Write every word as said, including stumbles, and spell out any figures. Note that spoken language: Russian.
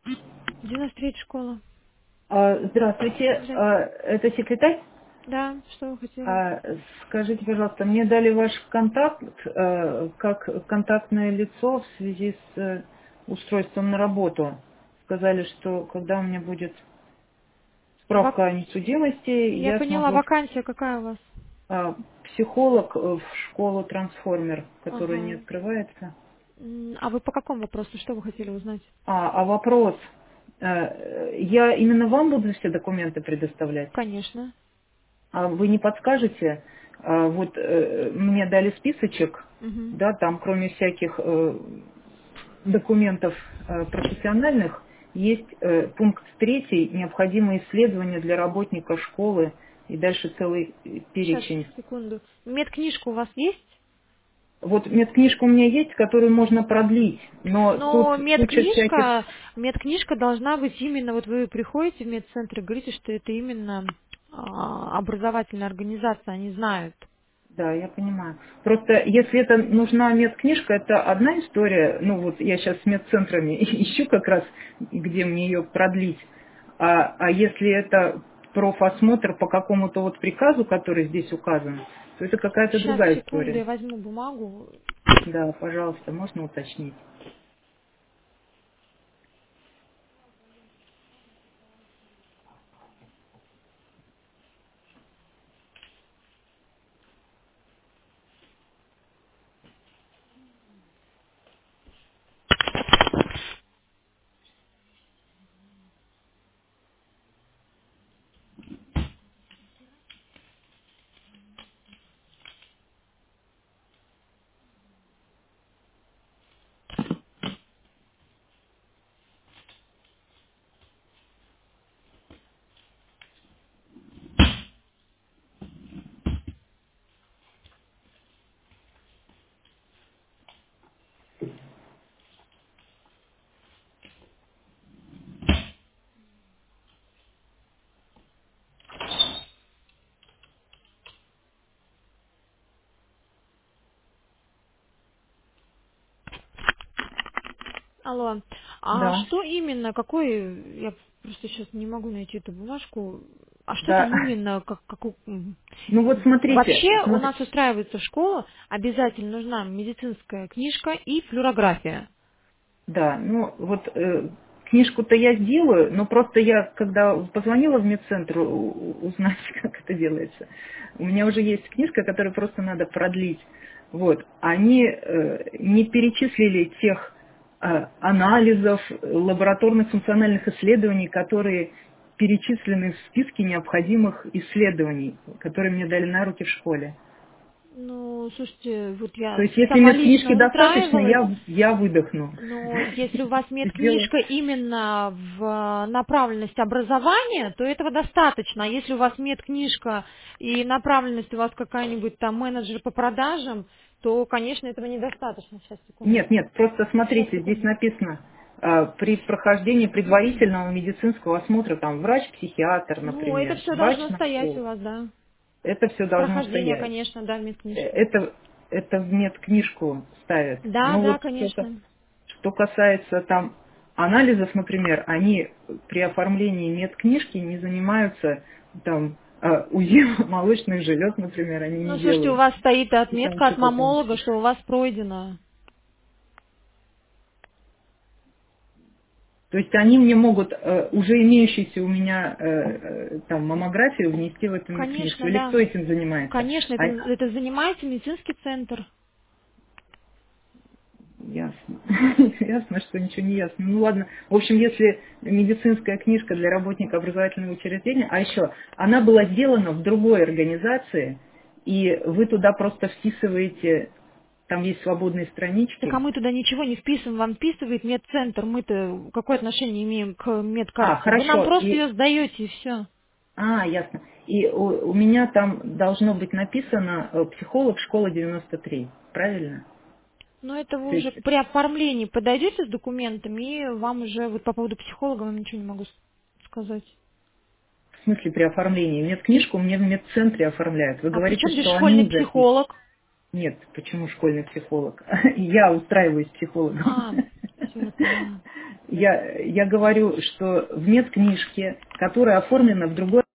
девяносто третья школа. А, Здравствуйте, Здравствуйте. а, это секретарь? Да, что вы хотели? А, Скажите, пожалуйста, мне дали ваш контакт э, как контактное лицо в связи с э, устройством на работу. Сказали, что когда у меня будет Вак- справка о несудимости, Я я поняла, смогу вакансия какая у вас? а, психолог э, в школу трансформер, которая не Ага. открывается. М, А вы по какому вопросу? Что вы хотели узнать? А, а вопрос, э, я именно вам буду все документы предоставлять? Конечно. А вы не подскажете? А, Вот э, мне дали списочек, Мгм. да, там кроме всяких э, документов э, профессиональных есть э, пункт третий, необходимые исследования для работника школы и дальше целый э, Сейчас, перечень. секунду. Медкнижка у вас есть? Вот медкнижка у меня есть, которую можно продлить, но тут Но куча всяких, медкнижка, медкнижка должна быть именно, вот вы приходите в медцентр и говорите, что это именно а, образовательная организация, они знают. да, я понимаю. Просто если это нужна медкнижка, это одна история. Ну вот я сейчас с медцентрами ищу как раз, где мне ее продлить. А, а если это профосмотр по какому-то вот приказу, который здесь указан, то это какая-то Сейчас, другая секунду, я история. возьму бумагу. Да, пожалуйста, можно уточнить. Алло, а Да, что именно, какой, я просто сейчас не могу найти эту бумажку, а что там да. именно, как, как у- м, Ну вот смотрите, вообще у смотри- нас устраивается в школу, обязательно нужна медицинская книжка и флюорография. да, ну вот э, книжку-то я сделаю, но просто я, когда позвонила в медцентр у- у- узнать, как это делается, у меня уже есть книжка, которую просто надо продлить. Вот, они э, не перечислили тех э, анализов, лабораторных функциональных исследований, которые перечислены в списке необходимых исследований, которые мне дали на руки в школе. Ну, слушайте, вот То я есть если сама медкнижки лично достаточно, устраивалась, я, я выдохну. но если у вас Сделаю. медкнижка именно в направленность образования, то этого достаточно. А если у вас медкнижка и направленность у вас какая-нибудь там менеджер по продажам, то, конечно, этого недостаточно. Сейчас, секунду. Нет, нет, просто Сейчас, смотрите, здесь секунду. написано а, при прохождении предварительного медицинского осмотра, там врач-психиатр, Ну, это например, все должно стоять у врач-нарколог, вас, да. это все должно Прохождение, стоять. конечно, да, Э, медкнижки. Это, это в медкнижку ставят. Да, Ну да, вот что, ка- конечно. что касается там анализов, например, они при оформлении медкнижки не занимаются там а, УЗИ молочных желез, например, они Ну, не слушайте, у делают. вас стоит И там отметка от что-то там мамолога, еще. что у вас пройдено. То есть они мне могут э, уже имеющуюся у меня э, э, там маммографию внести в эту книжку. Конечно, Или да. кто этим занимается? Конечно, А, это, это занимается медицинский центр. ясно. Ясно, что ничего не ясно. Ну ладно. В общем, если медицинская книжка для работника образовательного учреждения, а еще она была сделана в другой организации, и вы туда просто вписываете, там есть свободные Так а странички. мы туда ничего не вписываем, вам вписывает медцентр. Мы-то какое отношение имеем к А, медкарте? Вы нам хорошо. просто И ее сдаете и все. А, ясно. И у, у меня там должно быть написано э, психолог школа девяносто три, правильно? Но это вы То уже есть, при оформлении подойдете с документами, и вам уже вот по поводу психолога вам ничего не могу с- сказать. в смысле при оформлении? Медкнижку мне в медцентре оформляют. Вы А при говорите, чем здесь что школьный они записывают. психолог? Нет, почему школьный психолог? Я устраиваюсь психологом. А, все, я поняла. Я, я говорю, что в медкнижке, которая оформлена в другой